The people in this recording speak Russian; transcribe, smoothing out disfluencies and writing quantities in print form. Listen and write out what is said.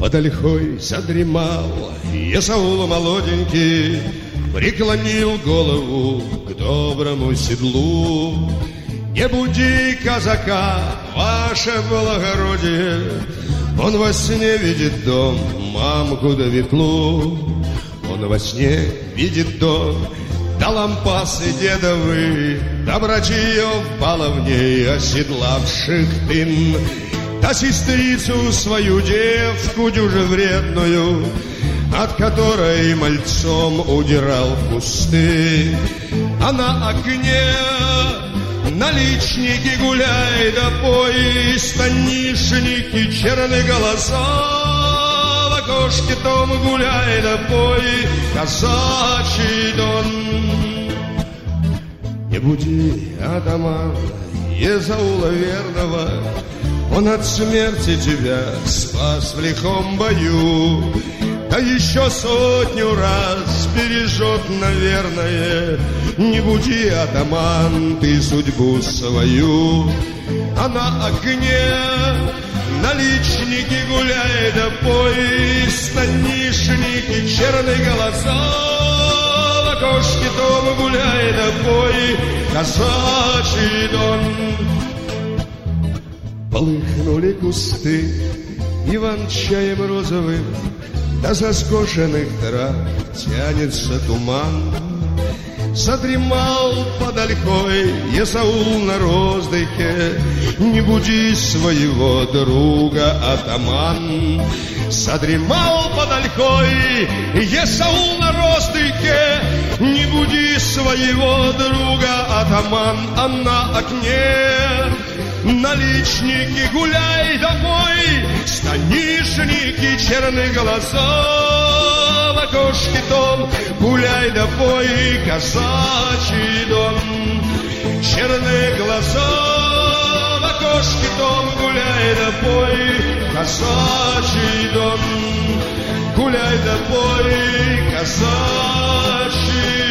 под ольхой задремал Есаул молоденький, преклонил голову к доброму седлу. Не буди казака, ваше благородие, он во сне видит дом, мамку да ветлу. Он во сне видит дом, да лампасы дедовы, да братьев баловней, оседлавших тын, да сестрицу свою девку дюже вредную, от которой мальцом удирал в кусты. А на окне наличники гуляй да пой, станишники черные голоса. В окошке том гуляй да пой, казачий дон. Не буди атамана Есаула верного, он от смерти тебя спас в лихом бою, да еще 100 раз бережет, наверное. Не буди, атаман, ты судьбу свою. А на окне наличники гуляй да пой, станишники черные голоса. В окошке дома гуляй да пой, казачий дон. Полыхнули кусты иван-чаем розовым, да со скошенных трав тянется туман. Задремал под ольхой Есаул на роздыхе, не буди своего друга, атаман. Задремал под ольхой Есаул на роздыхе, не буди своего друга, атаман. А на окне наличники гуляй домой, станишники черные голоса. В окошке том гуляй да пой, казачий дом. Черные глаза в окошке том гуляй да пой, казачий дом. Гуляй да пой, казачий